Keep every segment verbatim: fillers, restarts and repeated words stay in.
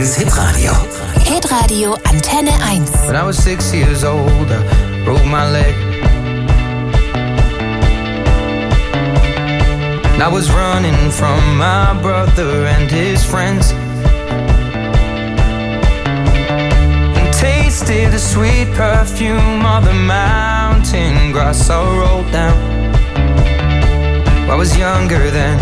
Frankens Hitradio. Hitradio Antenne eins. When I was six years old, I broke my leg. And I was running from my brother and his friends. And tasted the sweet perfume of the mountain grass I rolled down. I was younger then.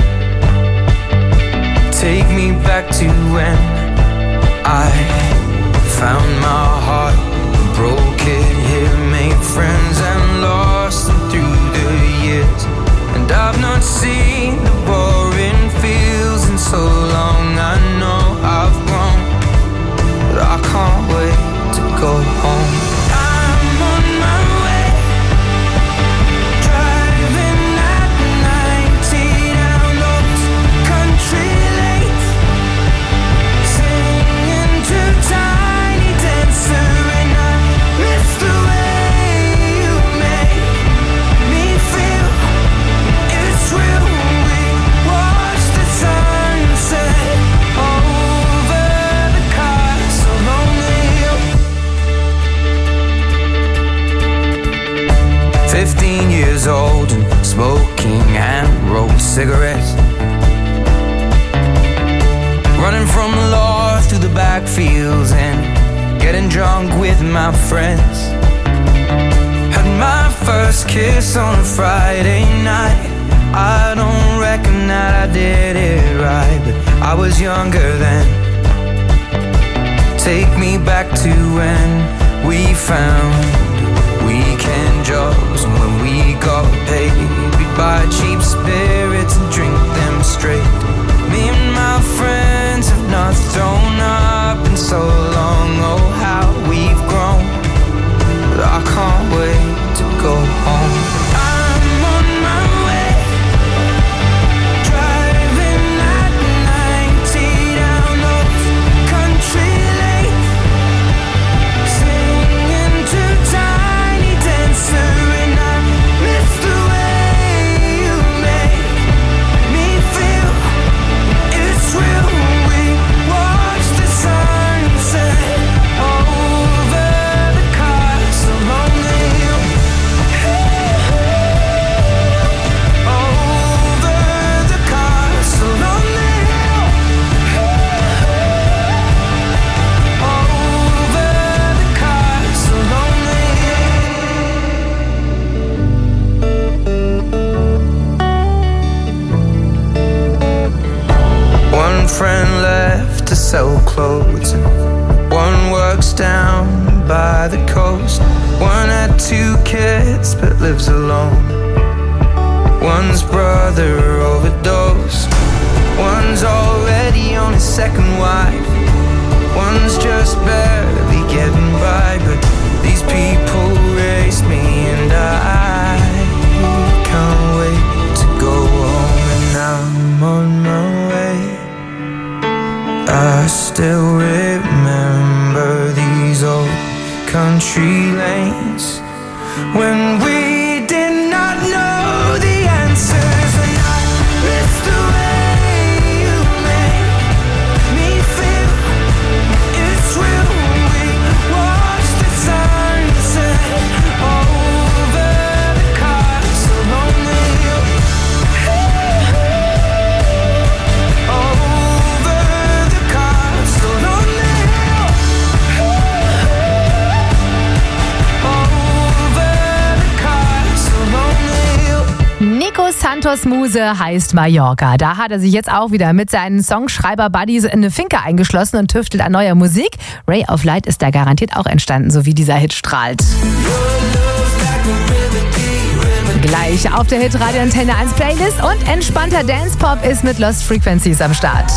Take me back to when I found my heart, broke it here, made friends and lost them through the years. And I've not seen the boring fields in so long. I know I've grown, but I can't wait to go home. I'm on my way, driving at ninety down those country lanes, singing to Tiny Dancer, and I miss the way you make me feel. It's real. We watch the sunset over the castle on the hill. Fifteen years old and smoking hand-rolled cigarettes, running from the law through the backfields and getting drunk with my friends. Had my first kiss on a Friday night. I don't reckon that I did it right, but I was younger then. Take me back to when we found weekend jobs, and when we got paid, we'd buy cheap spirits and drink them straight. Me and my friends have not thrown up in so long. Oh, how we've grown, but I can't wait to go home. I'm on my way, driving at ninety down those country lanes, singing to Tiny Dancer, and I miss the way you make me feel. It's real. We watch the sunset over the castle on the hill. Over the castle on the hill. Over the castle on the hill. One friend left to sell clothes, and one works down by the coast. One had two kids but lives alone. One's brother overdosed. One's already on his second wife. One's just barely getting by, but these people raised me, and I can't wait to go home. And I'm on my way. I still remember these old country lanes when we did not know the answers, and I miss the way you make me feel. It's real. We watch the sunset over the castle on the hill. Over the castle on the hill. Over the castle on the hill. Nico Santos Muse heißt Mallorca. Da hat er sich jetzt auch wieder mit seinen Songschreiber-Buddies in eine Finca eingeschlossen und tüftelt an neuer Musik. Ray of Light ist da garantiert auch entstanden, so wie dieser Hit strahlt. Gleich auf der Hitradio Antenne eins Playlist und entspannter Dance-Pop ist mit Lost Frequencies am Start.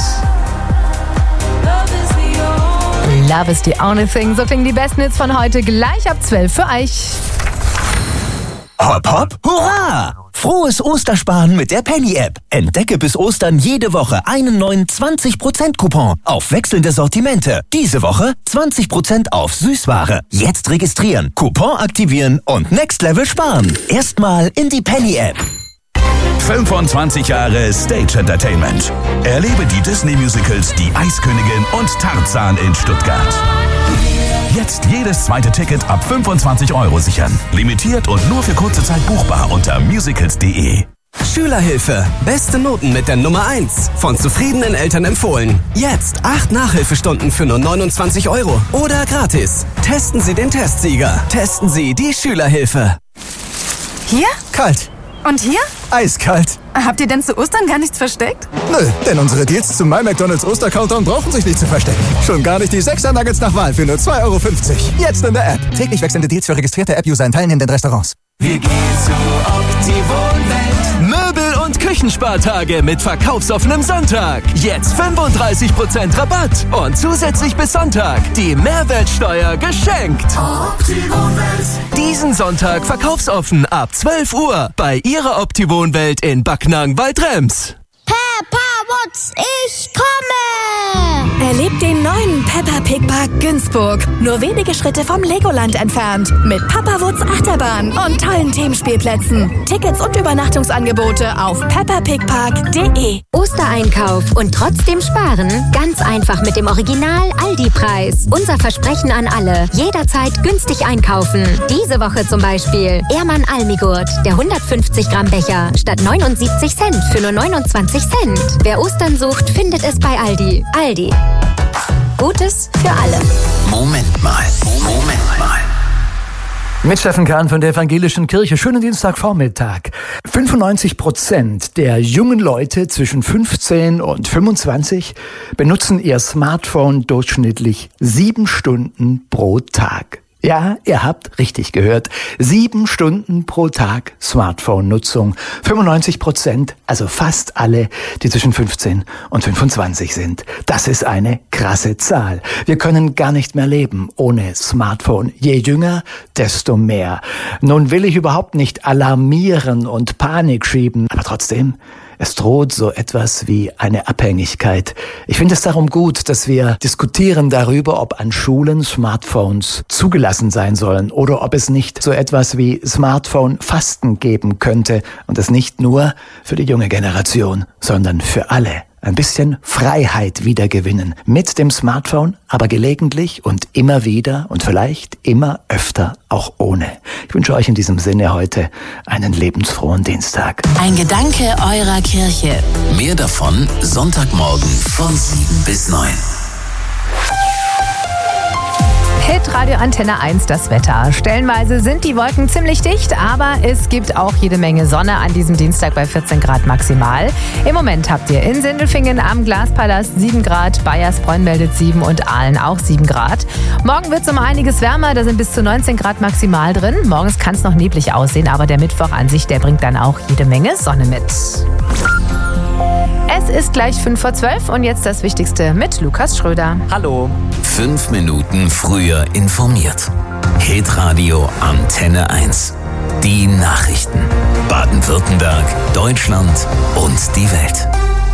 Love is the only thing. So klingen die besten Hits von heute gleich ab zwölf für euch. Hopp, hopp, hurra! Frohes Ostersparen mit der Penny-App. Entdecke bis Ostern jede Woche einen neuen zwanzig Prozent Coupon auf wechselnde Sortimente. Diese Woche zwanzig Prozent auf Süßware. Jetzt registrieren, Coupon aktivieren und Next Level sparen. Erstmal in die Penny-App. fünfundzwanzig Jahre Stage Entertainment. Erlebe die Disney-Musicals Die Eiskönigin und Tarzan in Stuttgart. Jetzt jedes zweite Ticket ab fünfundzwanzig Euro sichern. Limitiert und nur für kurze Zeit buchbar unter musicals punkt de. Schülerhilfe. Beste Noten mit der Nummer eins. Von zufriedenen Eltern empfohlen. Jetzt acht Nachhilfestunden für nur neunundzwanzig Euro. Oder gratis. Testen Sie den Testsieger. Testen Sie die Schülerhilfe. Hier? Kalt. Und hier? Eiskalt. Habt ihr denn zu Ostern gar nichts versteckt? Nö, denn unsere Deals zum My McDonald's Oster-Countdown brauchen sich nicht zu verstecken. Schon gar nicht die sechser Nuggets nach Wahl für nur zwei Euro fünfzig. Jetzt in der App. Täglich wechselnde Deals für registrierte App-User in teilnehmenden Restaurants. Wir gehen zu Optiwohnwelt. Möbel- und Küchenspartage mit verkaufsoffenem Sonntag. Jetzt fünfunddreißig Prozent Rabatt. Und zusätzlich bis Sonntag die Mehrwertsteuer geschenkt. Optiwohnwelt. Diesen Sonntag verkaufsoffen ab zwölf Uhr bei Ihrer Optiwohnwelt in Backnang-Waldrems. Peppa Wutz, ich komme! Erlebt den neuen Peppa Pig Park Günzburg. Nur wenige Schritte vom Legoland entfernt. Mit Papa Wutz Achterbahn und tollen Themenspielplätzen. Tickets und Übernachtungsangebote auf peppa pig park punkt de. Ostereinkauf und trotzdem sparen? Ganz einfach mit dem Original Aldi-Preis. Unser Versprechen an alle. Jederzeit günstig einkaufen. Diese Woche zum Beispiel Ehrmann Almigurt. Der hundertfünfzig Gramm Becher statt neunundsiebzig Cent für nur neunundzwanzig Cent. Wer Ostern sucht, findet es bei Aldi. Aldi. Gutes für alle. Moment mal, Moment mal. Mit Steffen Kahn von der Evangelischen Kirche. Schönen Dienstagvormittag. fünfundneunzig Prozent der jungen Leute zwischen fünfzehn und fünfundzwanzig benutzen ihr Smartphone durchschnittlich sieben Stunden pro Tag. Ja, ihr habt richtig gehört. Sieben Stunden pro Tag Smartphone-Nutzung. fünfundneunzig Prozent, also fast alle, die zwischen fünfzehn und fünfundzwanzig sind. Das ist eine krasse Zahl. Wir können gar nicht mehr leben ohne Smartphone. Je jünger, desto mehr. Nun will ich überhaupt nicht alarmieren und Panik schieben, aber trotzdem, es droht so etwas wie eine Abhängigkeit. Ich finde es darum gut, dass wir diskutieren darüber, ob an Schulen Smartphones zugelassen sein sollen oder ob es nicht so etwas wie Smartphone-Fasten geben könnte und es nicht nur für die junge Generation, sondern für alle. Ein bisschen Freiheit wiedergewinnen mit dem Smartphone, aber gelegentlich und immer wieder und vielleicht immer öfter auch ohne. Ich wünsche euch in diesem Sinne heute einen lebensfrohen Dienstag. Ein Gedanke eurer Kirche. Mehr davon Sonntagmorgen von sieben bis neun. Hit Radio Antenne eins, das Wetter. Stellenweise sind die Wolken ziemlich dicht, aber es gibt auch jede Menge Sonne an diesem Dienstag bei vierzehn Grad maximal. Im Moment habt ihr in Sindelfingen am Glaspalast sieben Grad, Bayersbronn meldet sieben und Aalen auch sieben Grad. Morgen wird es um einiges wärmer, da sind bis zu neunzehn Grad maximal drin. Morgens kann es noch neblig aussehen, aber der Mittwoch an sich, der bringt dann auch jede Menge Sonne mit. Es ist gleich fünf vor zwölf und jetzt das Wichtigste mit Lukas Schröder. Hallo. Fünf Minuten früher informiert. Hit Radio Antenne eins. Die Nachrichten. Baden-Württemberg, Deutschland und die Welt.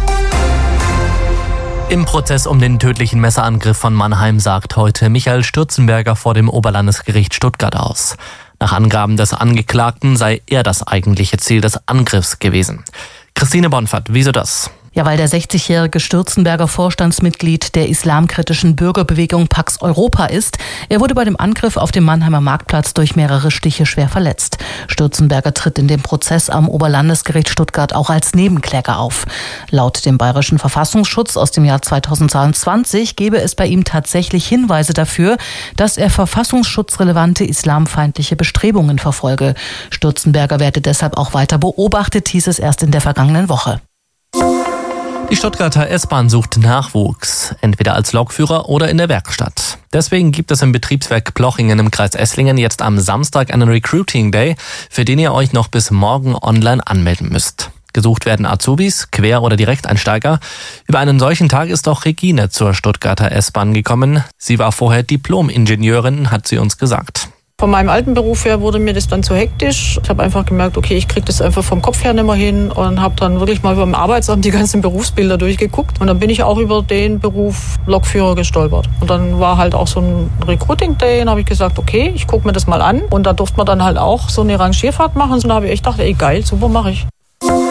Im Prozess um den tödlichen Messerangriff von Mannheim sagt heute Michael Stürzenberger vor dem Oberlandesgericht Stuttgart aus. Nach Angaben des Angeklagten sei er das eigentliche Ziel des Angriffs gewesen. Christine Bonfert, wieso das? Ja, weil der sechzigjährige Stürzenberger Vorstandsmitglied der islamkritischen Bürgerbewegung Pax Europa ist. Er wurde bei dem Angriff auf dem Mannheimer Marktplatz durch mehrere Stiche schwer verletzt. Stürzenberger tritt in dem Prozess am Oberlandesgericht Stuttgart auch als Nebenkläger auf. Laut dem Bayerischen Verfassungsschutz aus dem Jahr zweitausendzweiundzwanzig gebe es bei ihm tatsächlich Hinweise dafür, dass er verfassungsschutzrelevante islamfeindliche Bestrebungen verfolge. Stürzenberger werde deshalb auch weiter beobachtet, hieß es erst in der vergangenen Woche. Die Stuttgarter S-Bahn sucht Nachwuchs, entweder als Lokführer oder in der Werkstatt. Deswegen gibt es im Betriebswerk Plochingen im Kreis Esslingen jetzt am Samstag einen Recruiting Day, für den ihr euch noch bis morgen online anmelden müsst. Gesucht werden Azubis, Quer- oder Direkteinsteiger. Über einen solchen Tag ist auch Regine zur Stuttgarter S-Bahn gekommen. Sie war vorher Diplom-Ingenieurin, hat sie uns gesagt. Von meinem alten Beruf her wurde mir das dann zu hektisch. Ich habe einfach gemerkt, okay, ich kriege das einfach vom Kopf her nicht mehr hin und habe dann wirklich mal beim Arbeitsamt die ganzen Berufsbilder durchgeguckt. Und dann bin ich auch über den Beruf Lokführer gestolpert. Und dann war halt auch so ein Recruiting Day und habe ich gesagt, okay, ich gucke mir das mal an. Und da durfte man dann halt auch so eine Rangierfahrt machen. Und da habe ich echt gedacht, ey geil, super, mache ich.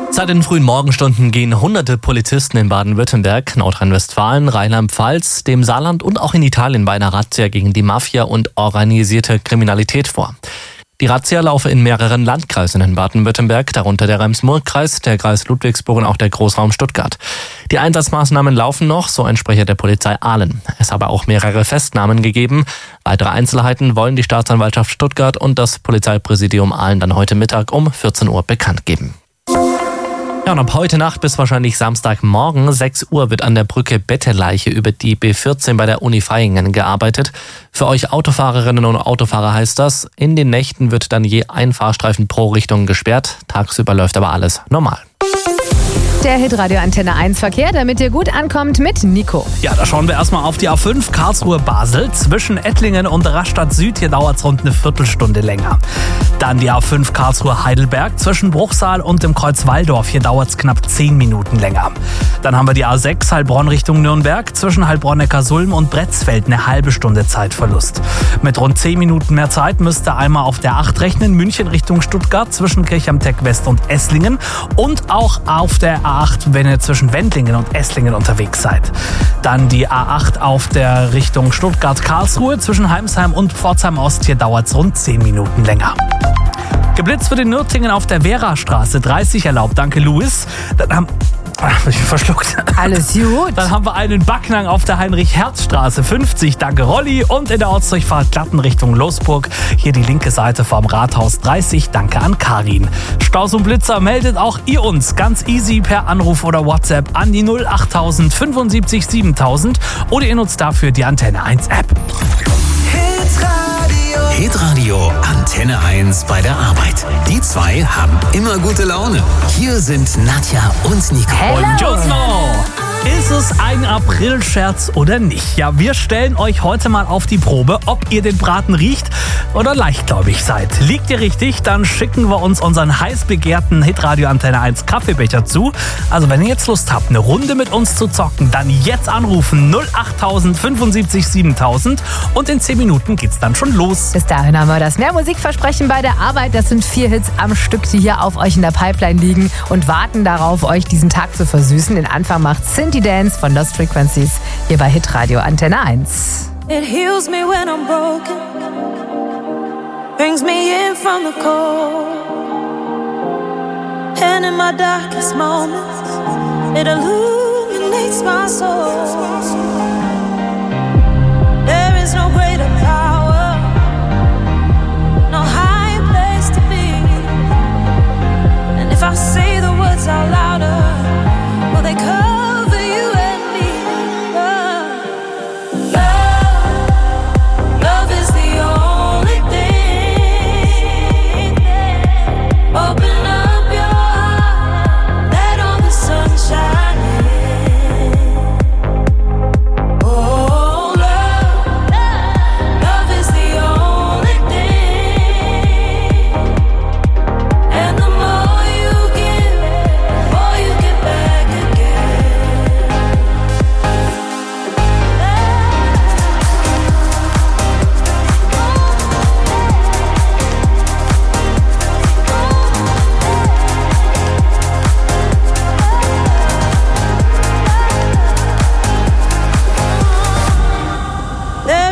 Seit den frühen Morgenstunden gehen hunderte Polizisten in Baden-Württemberg, Nordrhein-Westfalen, Rheinland-Pfalz, dem Saarland und auch in Italien bei einer Razzia gegen die Mafia und organisierte Kriminalität vor. Die Razzia laufe in mehreren Landkreisen in Baden-Württemberg, darunter der Reims-Murr-Kreis, der Kreis Ludwigsburg und auch der Großraum Stuttgart. Die Einsatzmaßnahmen laufen noch, so ein Sprecher der Polizei Aalen. Es habe auch mehrere Festnahmen gegeben. Weitere Einzelheiten wollen die Staatsanwaltschaft Stuttgart und das Polizeipräsidium Aalen dann heute Mittag um vierzehn Uhr bekannt geben. Ja, und ab heute Nacht bis wahrscheinlich Samstagmorgen sechs Uhr wird an der Brücke Betteleiche über die B vierzehn bei der Uni Vaihingen gearbeitet. Für euch Autofahrerinnen und Autofahrer heißt das, in den Nächten wird dann je ein Fahrstreifen pro Richtung gesperrt. Tagsüber läuft aber alles normal. Der Hitradio Antenne eins Verkehr, damit ihr gut ankommt mit Nico. Ja, da schauen wir erstmal auf die A fünf Karlsruhe-Basel. Zwischen Ettlingen und Rastatt Süd, hier dauert es rund eine Viertelstunde länger. Dann die A fünf Karlsruhe-Heidelberg. Zwischen Bruchsal und dem Kreuz Walldorf, hier dauert es knapp zehn Minuten länger. Dann haben wir die A sechs Heilbronn Richtung Nürnberg. Zwischen Heilbronn-Neckarsulm und Bretzfeld eine halbe Stunde Zeitverlust. Mit rund zehn Minuten mehr Zeit müsst ihr einmal auf der acht rechnen. München Richtung Stuttgart zwischen Kirchheim-Teck West und Esslingen. Und auch auf der A acht, wenn ihr zwischen Wendlingen und Esslingen unterwegs seid. Dann die A acht auf der Richtung Stuttgart-Karlsruhe zwischen Heimsheim und Pforzheim Ost. Hier dauert es rund zehn Minuten länger. Geblitzt wird in Nürtingen auf der Vera-Straße. dreißig erlaubt, danke Louis. Dann haben Ach, ich bin verschluckt. Alles gut. Dann haben wir einen Backnang auf der Heinrich-Herz-Straße. fünfzig, danke Rolli. Und in der Ortsdurchfahrt Glatten Richtung Losburg. Hier die linke Seite vom Rathaus. dreißig, danke an Karin. Staus und Blitzer meldet auch ihr uns ganz easy per Anruf oder WhatsApp an die null achttausend fünfundsiebzig siebentausend oder ihr nutzt dafür die Antenne eins App. Hitradio Antenne eins bei der Arbeit. Die zwei haben immer gute Laune. Hier sind Nadja und Nico. Buongiorno! Ist es ein Aprilscherz oder nicht? Ja, wir stellen euch heute mal auf die Probe, ob ihr den Braten riecht oder leichtgläubig seid. Liegt ihr richtig, dann schicken wir uns unseren heiß begehrten Hitradio Antenne eins Kaffeebecher zu. Also wenn ihr jetzt Lust habt, eine Runde mit uns zu zocken, dann jetzt anrufen null achttausend fünfundsiebzig siebentausend und in zehn Minuten geht's dann schon los. Bis dahin haben wir das mehr Musikversprechen bei der Arbeit. Das sind vier Hits am Stück, die hier auf euch in der Pipeline liegen und warten darauf, euch diesen Tag zu versüßen. Den Anfang macht Cindy Dance von Lost Frequencies hier bei Hitradio Antenne eins. It heals me when I'm broken, brings me in from the cold, and in my darkest moments it illuminates my soul.